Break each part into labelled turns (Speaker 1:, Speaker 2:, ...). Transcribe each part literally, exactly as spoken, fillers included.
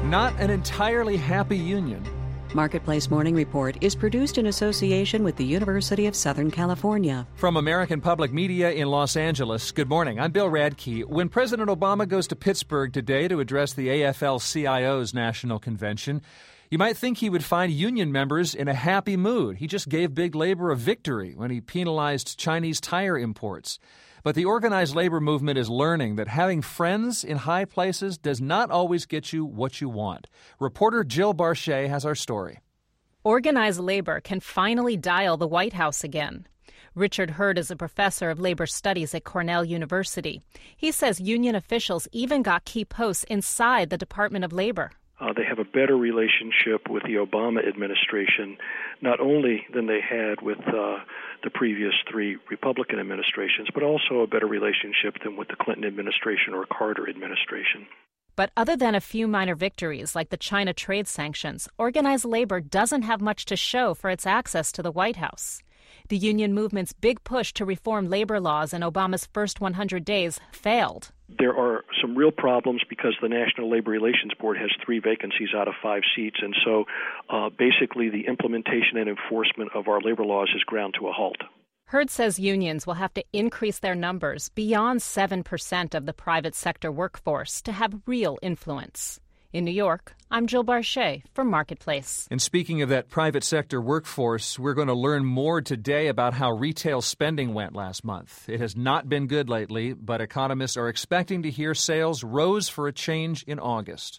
Speaker 1: Not an entirely happy union.
Speaker 2: Marketplace Morning Report is produced in association with the University of Southern California.
Speaker 1: From American Public Media in Los Angeles, good morning. I'm Bill Radke. When President Obama goes to Pittsburgh today to address the A F L C I O's National Convention, you might think he would find union members in a happy mood. He just gave big labor a victory when he penalized Chinese tire imports. But the organized labor movement is learning that having friends in high places does not always get you what you want. Reporter Jill Barchet has our story.
Speaker 3: Organized labor can finally dial the White House again. Richard Hurd is a professor of labor studies at Cornell University. He says union officials even got key posts inside the Department of Labor.
Speaker 4: Uh, they have a better relationship with the Obama administration, not only than they had with uh, the previous three Republican administrations, but also a better relationship than with the Clinton administration or Carter administration.
Speaker 3: But other than a few minor victories like the China trade sanctions, organized labor doesn't have much to show for its access to the White House. The union movement's big push to reform labor laws in Obama's first one hundred days failed.
Speaker 4: There are some real problems because the National Labor Relations Board has three vacancies out of five seats, and so uh, basically the implementation and enforcement of our labor laws is ground to a halt.
Speaker 3: Hurd says unions will have to increase their numbers beyond seven percent of the private sector workforce to have real influence. In New York, I'm Jill Barchet for Marketplace.
Speaker 1: And speaking of that private sector workforce, we're going to learn more today about how retail spending went last month. It has not been good lately, but economists are expecting to hear sales rose for a change in August.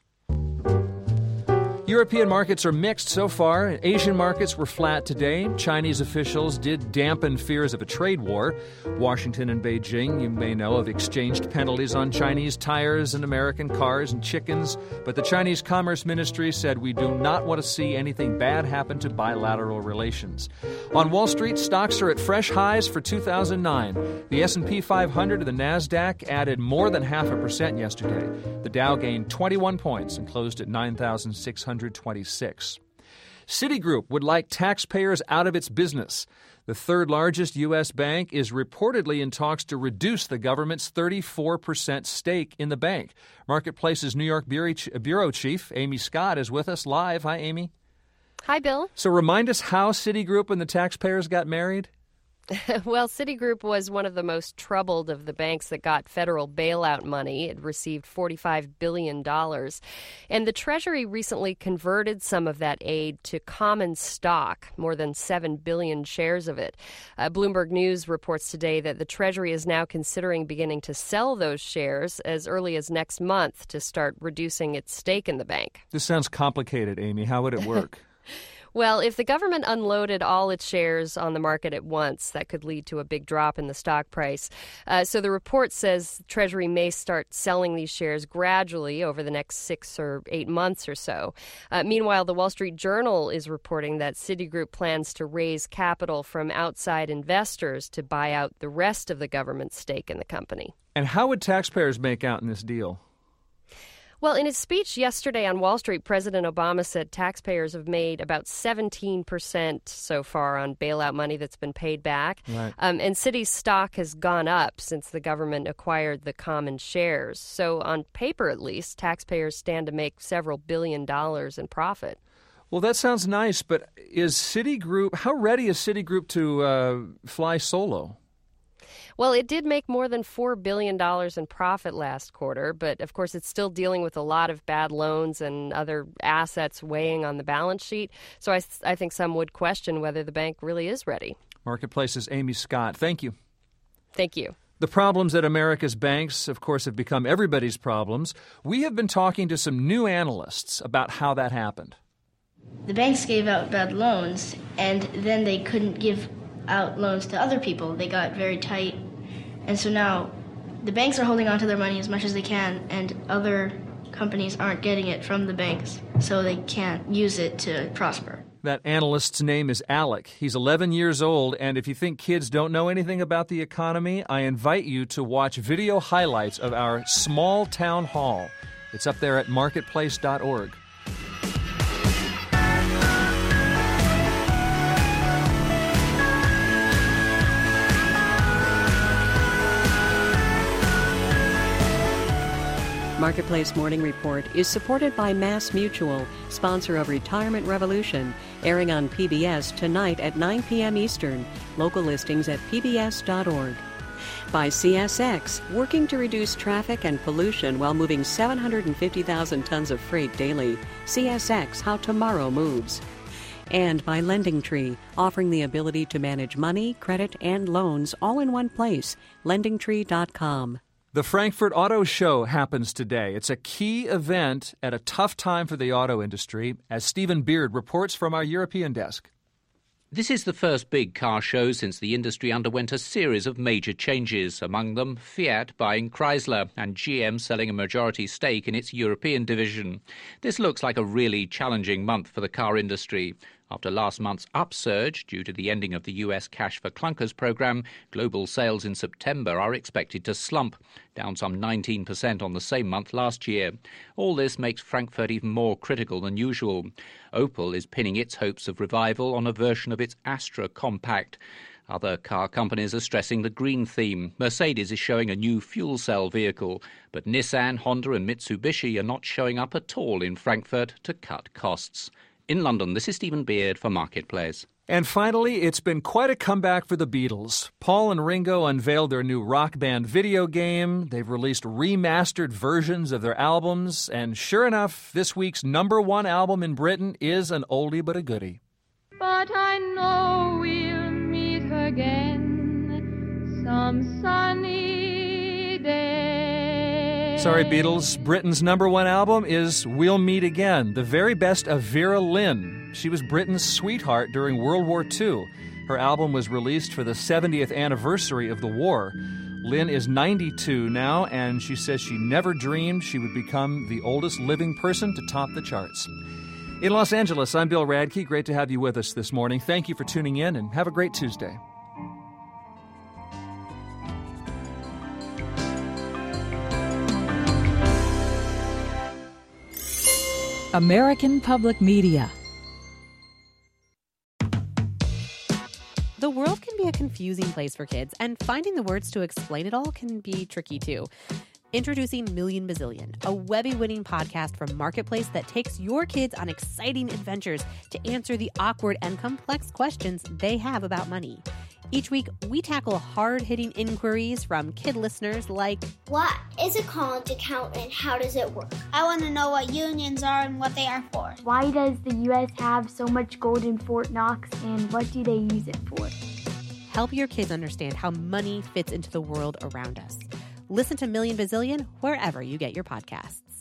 Speaker 1: European markets are mixed so far. Asian markets were flat today. Chinese officials did dampen fears of a trade war. Washington and Beijing, you may know, have exchanged penalties on Chinese tires and American cars and chickens. But the Chinese Commerce Ministry said we do not want to see anything bad happen to bilateral relations. On Wall Street, stocks are at fresh highs for two thousand nine. The S and P five hundred and the NASDAQ added more than half a percent yesterday. The Dow gained twenty-one points and closed at nine thousand six hundred twenty-six. Citigroup would like taxpayers out of its business. The third largest U S bank is reportedly in talks to reduce the government's thirty-four percent stake in the bank. Marketplace's New York Bureau Chief, Amy Scott, is with us live. Hi, Amy.
Speaker 5: Hi, Bill.
Speaker 1: So remind us how Citigroup and the taxpayers got married.
Speaker 5: Well, Citigroup was one of the most troubled of the banks that got federal bailout money. It received forty-five billion dollars. And the Treasury recently converted some of that aid to common stock, more than seven billion shares of it. Uh, Bloomberg News reports today that the Treasury is now considering beginning to sell those shares as early as next month to start reducing its stake in the bank.
Speaker 1: This sounds complicated, Amy. How would it work?
Speaker 5: Well, if the government unloaded all its shares on the market at once, that could lead to a big drop in the stock price. Uh, so the report says Treasury may start selling these shares gradually over the next six or eight months or so. Uh, meanwhile, the Wall Street Journal is reporting that Citigroup plans to raise capital from outside investors to buy out the rest of the government's stake in the company.
Speaker 1: And how would taxpayers make out in this deal?
Speaker 5: Well, in his speech yesterday on Wall Street, President Obama said taxpayers have made about seventeen percent so far on bailout money that's been paid back.
Speaker 1: Right.
Speaker 5: Um, and Citi's stock has gone up since the government acquired the common shares. So on paper, at least, taxpayers stand to make several billion dollars in profit.
Speaker 1: Well, that sounds nice, but is Citigroup, how ready is Citigroup to uh, fly solo?
Speaker 5: Well, it did make more than four billion dollars in profit last quarter, but of course it's still dealing with a lot of bad loans and other assets weighing on the balance sheet. So I, I think some would question whether the bank really is ready.
Speaker 1: Marketplace's Amy Scott. Thank you.
Speaker 5: Thank you.
Speaker 1: The problems at America's banks, of course, have become everybody's problems. We have been talking to some new analysts about how that happened.
Speaker 6: The banks gave out bad loans, and then they couldn't give out loans to other people. They got very tight. And so now the banks are holding on to their money as much as they can, and other companies aren't getting it from the banks, so they can't use it to prosper.
Speaker 1: That analyst's name is Alec. He's eleven years old, and if you think kids don't know anything about the economy, I invite you to watch video highlights of our small town hall. It's up there at marketplace dot org.
Speaker 2: Marketplace Morning Report is supported by Mass Mutual, sponsor of Retirement Revolution, airing on P B S tonight at nine p.m. Eastern. Local listings at p b s dot org. By C S X, working to reduce traffic and pollution while moving seven hundred fifty thousand tons of freight daily. C S X, how tomorrow moves. And by Lending Tree, offering the ability to manage money, credit, and loans all in one place. lending tree dot com.
Speaker 1: The Frankfurt Auto Show happens today. It's a key event at a tough time for the auto industry, as Stephen Beard reports from our European desk.
Speaker 7: This is the first big car show since the industry underwent a series of major changes, among them Fiat buying Chrysler and G M selling a majority stake in its European division. This looks like a really challenging month for the car industry. After last month's upsurge due to the ending of the U S Cash for Clunkers program, global sales in September are expected to slump, down some nineteen percent on the same month last year. All this makes Frankfurt even more critical than usual. Opel is pinning its hopes of revival on a version of its Astra compact. Other car companies are stressing the green theme. Mercedes is showing a new fuel cell vehicle, but Nissan, Honda and Mitsubishi are not showing up at all in Frankfurt to cut costs. In London, this is Stephen Beard for Marketplace.
Speaker 1: And finally, it's been quite a comeback for the Beatles. Paul and Ringo unveiled their new Rock Band video game. They've released remastered versions of their albums. And sure enough, this week's number one album in Britain is an oldie but a goodie.
Speaker 8: But I know we'll meet again some sunny day.
Speaker 1: Sorry, Beatles. Britain's number one album is We'll Meet Again, the very best of Vera Lynn. She was Britain's sweetheart during World War Two. Her album was released for the seventieth anniversary of the war. Lynn is ninety-two now, and she says she never dreamed she would become the oldest living person to top the charts. In Los Angeles, I'm Bill Radke. Great to have you with us this morning. Thank you for tuning in, and have a great Tuesday.
Speaker 9: American Public Media.
Speaker 10: The world can be a confusing place for kids, and finding the words to explain it all can be tricky too. Introducing Million Bazillion, a Webby-winning podcast from Marketplace that takes your kids on exciting adventures to answer the awkward and complex questions they have about money. Each week, we tackle hard-hitting inquiries from kid listeners like,
Speaker 11: what is a college account and how does it work?
Speaker 12: I want to know what unions are and what they are for.
Speaker 13: Why does the U S have so much gold in Fort Knox and what do they use it for?
Speaker 10: Help your kids understand how money fits into the world around us. Listen to Million Bazillion wherever you get your podcasts.